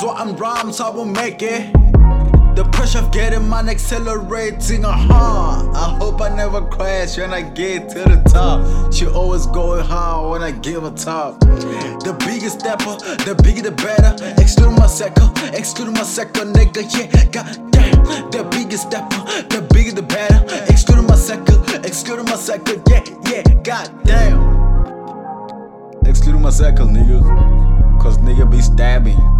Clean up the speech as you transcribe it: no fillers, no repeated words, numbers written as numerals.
swatting rhymes, I will make it. The pressure of getting mine accelerating, I hope I never crash when I get to the top. She always going hard when I give her top. The biggest stepper, the bigger the better. Excluding my sector, nigga, yeah, goddamn. The biggest stepper, the bigger the better. Excluding my sector, yeah, goddamn. Excluding my sector, nigga, cause nigga be stabbing.